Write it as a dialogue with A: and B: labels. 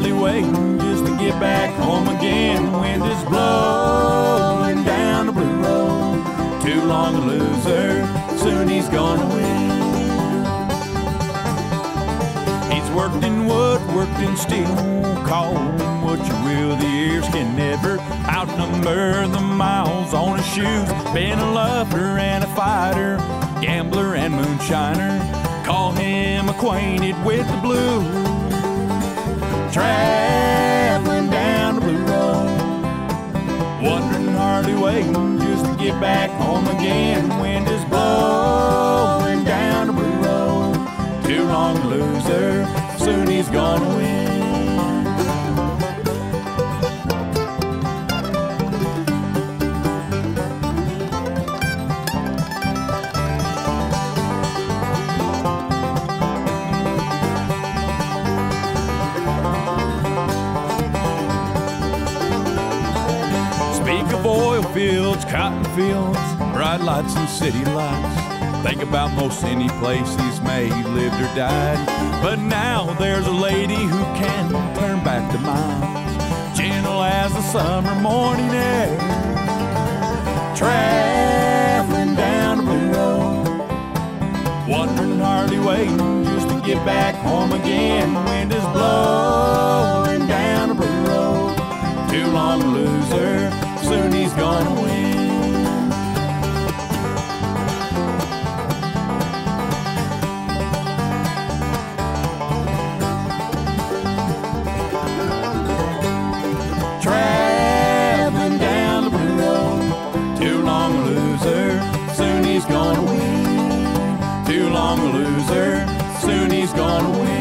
A: hardly waiting just to get back home again. Wind is blowing down the blue road. Too long a loser, soon he's gonna win. He's worked in wood, worked in steel, call him what you will, the years can never outnumber the miles on his shoes. Been a lover and a fighter, gambler and moonshiner, call him acquainted with the blues. Traveling down the blue road, wondering, hardly waiting just to get back home again. Wind is blowing down the blue road. Too long a loser, soon he's gonna win. Speak of oil fields, cotton fields, bright lights and city lights. Think about most any place he's made, lived or died. But now there's a lady who can turn back the miles, gentle as the summer morning air. Traveling down the blue road, wondering, hardly waiting just to get back home again. Wind is blowing down the blue road. Too long a loser, soon he's gonna win. Traveling down the blue road, too long a loser, soon he's gonna win. Too long a loser, soon he's gonna win.